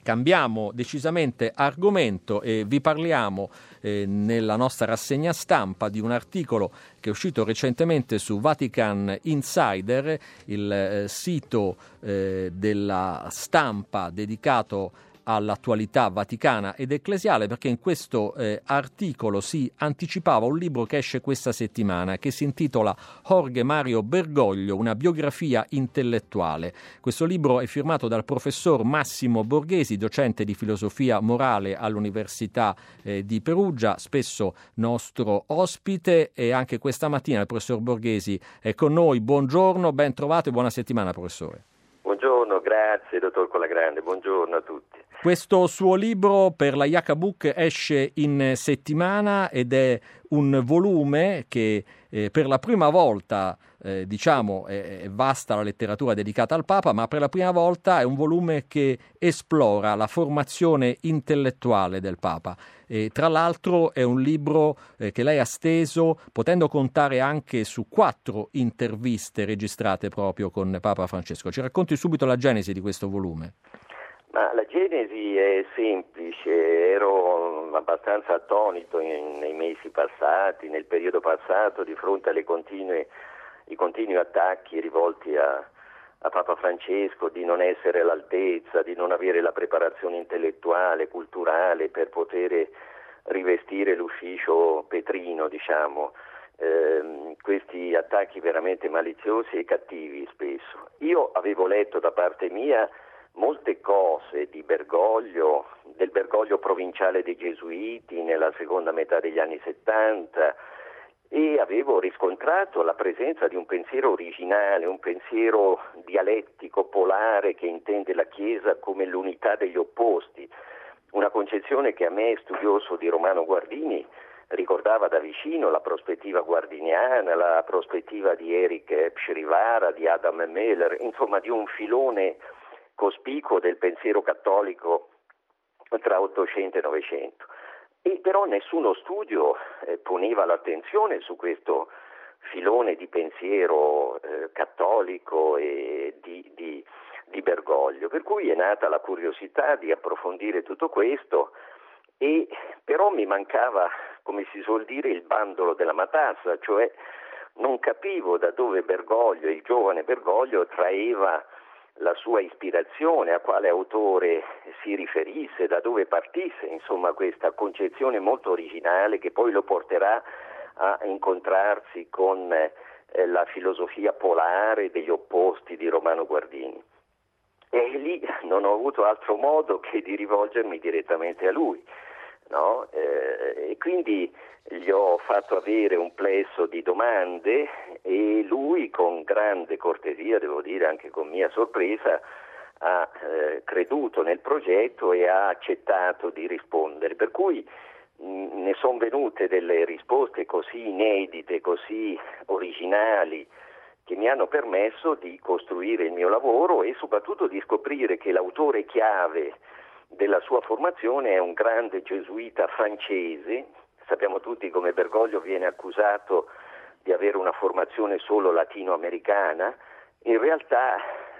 Cambiamo decisamente argomento e vi parliamo nella nostra rassegna stampa di un articolo che è uscito recentemente su Vatican Insider, il sito della stampa dedicato all'attualità vaticana ed ecclesiale, perché in questo articolo si anticipava un libro che esce questa settimana, che si intitola Jorge Mario Bergoglio, una biografia intellettuale. Questo libro è firmato dal professor Massimo Borghesi, docente di filosofia morale all'Università di Perugia, spesso nostro ospite, e anche questa mattina il professor Borghesi è con noi. Buongiorno, ben trovato e buona settimana, professore. Buongiorno, grazie dottor Colagrande, buongiorno a tutti. Questo suo libro per la Yaka Book esce in settimana ed è un volume che per la prima volta, è vasta la letteratura dedicata al Papa, ma per la prima volta è un volume che esplora la formazione intellettuale del Papa. E tra l'altro è un libro che lei ha steso, potendo contare anche su 4 interviste registrate proprio con Papa Francesco. Ci racconti subito la genesi di questo volume? Ma la genesi è semplice, ero abbastanza attonito nei mesi passati, nel periodo passato, di fronte ai continui attacchi rivolti a Papa Francesco di non essere all'altezza, di non avere la preparazione intellettuale, culturale per poter rivestire l'ufficio petrino, diciamo. Questi attacchi veramente maliziosi e cattivi spesso. Io avevo letto da parte mia molte cose di Bergoglio, del Bergoglio provinciale dei Gesuiti nella seconda metà degli anni 70, e avevo riscontrato la presenza di un pensiero originale, un pensiero dialettico, polare, che intende la Chiesa come l'unità degli opposti, una concezione che a me, studioso di Romano Guardini, ricordava da vicino la prospettiva guardiniana, la prospettiva di Eric Pshrivara, di Adam Meller, insomma di un filone cospicuo del pensiero cattolico tra Ottocento e Novecento. E però nessuno studio poneva l'attenzione su questo filone di pensiero cattolico e di Bergoglio, per cui è nata la curiosità di approfondire tutto questo, e però mi mancava, come si suol dire, il bandolo della matassa, cioè non capivo da dove Bergoglio, il giovane Bergoglio, traeva la sua ispirazione, a quale autore si riferisse, da dove partisse, insomma, questa concezione molto originale che poi lo porterà a incontrarsi con la filosofia polare degli opposti di Romano Guardini. E lì non ho avuto altro modo che di rivolgermi direttamente a lui, no? E quindi gli ho fatto avere un plesso di domande e lui, con grande cortesia, devo dire anche con mia sorpresa, ha creduto nel progetto e ha accettato di rispondere, per cui ne sono venute delle risposte così inedite, così originali, che mi hanno permesso di costruire il mio lavoro e soprattutto di scoprire che l'autore chiave della sua formazione è un grande gesuita francese. Sappiamo tutti come Bergoglio viene accusato di avere una formazione solo latinoamericana. In realtà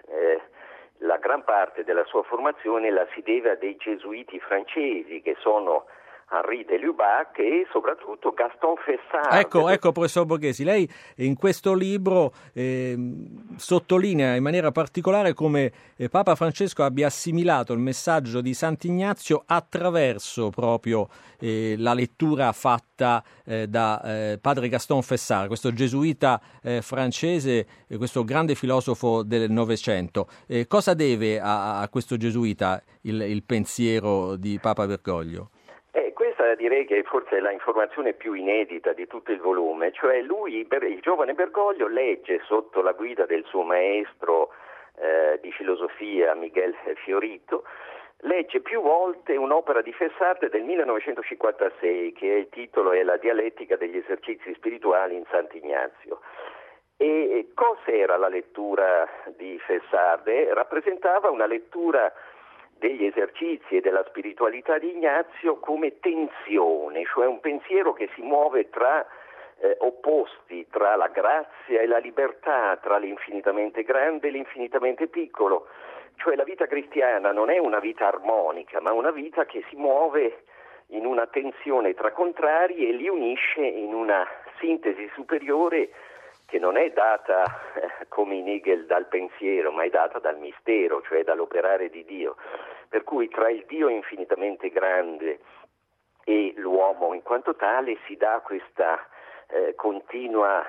la gran parte della sua formazione la si deve a dei gesuiti francesi, che sono Henri de Lubac e soprattutto Gaston Fessard. Ecco, professor Borghesi, lei in questo libro sottolinea in maniera particolare come Papa Francesco abbia assimilato il messaggio di Sant'Ignazio attraverso proprio la lettura fatta da padre Gaston Fessard, questo gesuita francese, questo grande filosofo del Novecento. Cosa deve a questo gesuita il pensiero di Papa Bergoglio? Questa direi che forse è la informazione più inedita di tutto il volume, cioè lui, il giovane Bergoglio, legge sotto la guida del suo maestro di filosofia Miguel Fiorito, legge più volte un'opera di Fessard del 1956 che il titolo è La dialettica degli esercizi spirituali in Sant'Ignazio. E cos'era la lettura di Fessard? Rappresentava una lettura degli esercizi e della spiritualità di Ignazio come tensione, cioè un pensiero che si muove tra opposti, tra la grazia e la libertà, tra l'infinitamente grande e l'infinitamente piccolo, Cioè la vita cristiana non è una vita armonica, ma una vita che si muove in una tensione tra contrari e li unisce in una sintesi superiore che non è data come in Hegel dal pensiero, ma è data dal mistero, cioè dall'operare di Dio. Per cui tra il Dio infinitamente grande e l'uomo in quanto tale si dà questa continua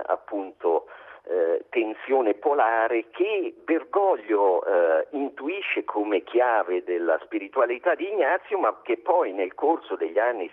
tensione polare che Bergoglio intuisce come chiave della spiritualità di Ignazio, ma che poi nel corso degli anni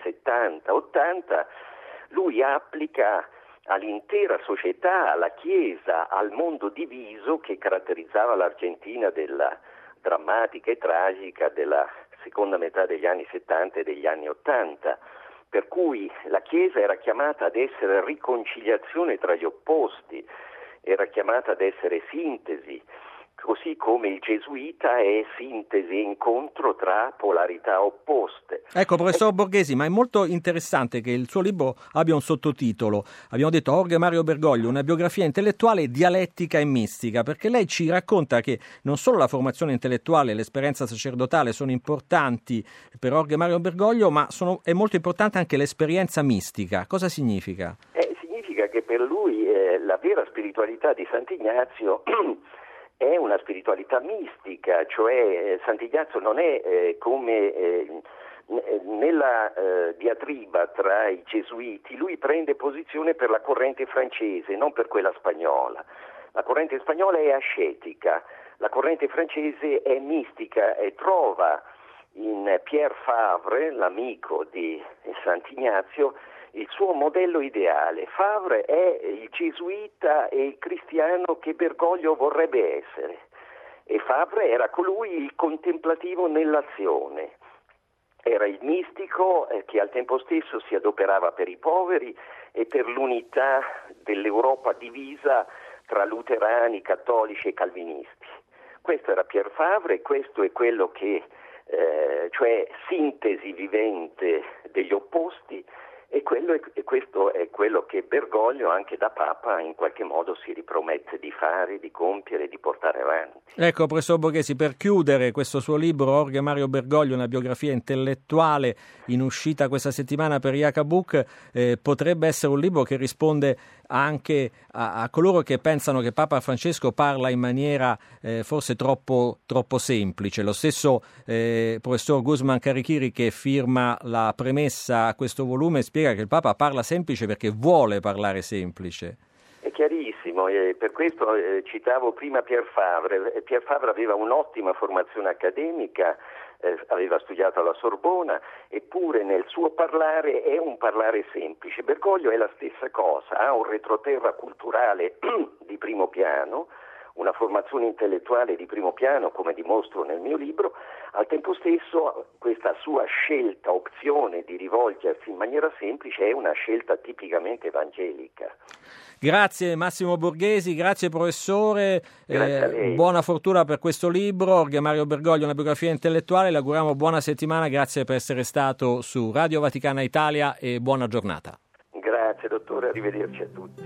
70-80 lui applica all'intera società, alla Chiesa, al mondo diviso che caratterizzava l'Argentina della drammatica e tragica della seconda metà degli anni 70 e degli anni 80. Per cui la Chiesa era chiamata ad essere riconciliazione tra gli opposti, era chiamata ad essere sintesi, così come il gesuita è sintesi e incontro tra polarità opposte. Ecco, professor Borghesi, ma è molto interessante che il suo libro abbia un sottotitolo. Abbiamo detto Jorge Mario Bergoglio, una biografia intellettuale, dialettica e mistica, perché lei ci racconta che non solo la formazione intellettuale e l'esperienza sacerdotale sono importanti per Jorge Mario Bergoglio, ma è molto importante anche l'esperienza mistica. Cosa significa? Significa che per lui la vera spiritualità di Sant'Ignazio è una spiritualità mistica, cioè Sant'Ignazio non è come nella diatriba tra i gesuiti, lui prende posizione per la corrente francese, non per quella spagnola. La corrente spagnola è ascetica, la corrente francese è mistica e trova in Pierre Favre, l'amico di Sant'Ignazio, il suo modello ideale. Favre è il gesuita e il cristiano che Bergoglio vorrebbe essere, e Favre era colui il contemplativo nell'azione, era il mistico che al tempo stesso si adoperava per i poveri e per l'unità dell'Europa divisa tra luterani, cattolici e calvinisti. Questo era Pierre Favre e questo è quello che cioè sintesi vivente degli opposti. E questo è quello che Bergoglio, anche da Papa, in qualche modo si ripromette di fare, di compiere, di portare avanti. Ecco, professor Borghesi, per chiudere questo suo libro, Jorge Mario Bergoglio, una biografia intellettuale, in uscita questa settimana per Iaca-Book, potrebbe essere un libro che risponde anche a coloro che pensano che Papa Francesco parla in maniera forse troppo semplice. Lo stesso professor Guzman Carichiri, che firma la premessa a questo volume, spiega che il Papa parla semplice perché vuole parlare semplice. È chiarissimo, per questo citavo prima Pierre Favre. Pierre Favre aveva un'ottima formazione accademica, aveva studiato alla Sorbona, eppure nel suo parlare è un parlare semplice. Bergoglio è la stessa cosa, ha un retroterra culturale di primo piano, una formazione intellettuale di primo piano, come dimostro nel mio libro. Al tempo stesso questa sua scelta, opzione di rivolgersi in maniera semplice è una scelta tipicamente evangelica. Grazie Massimo Borghesi, grazie professore, Grazie a lei. Buona fortuna per questo libro, Jorge Mario Bergoglio, una biografia intellettuale, le auguriamo buona settimana, grazie per essere stato su Radio Vaticana Italia e buona giornata. Grazie dottore, arrivederci a tutti.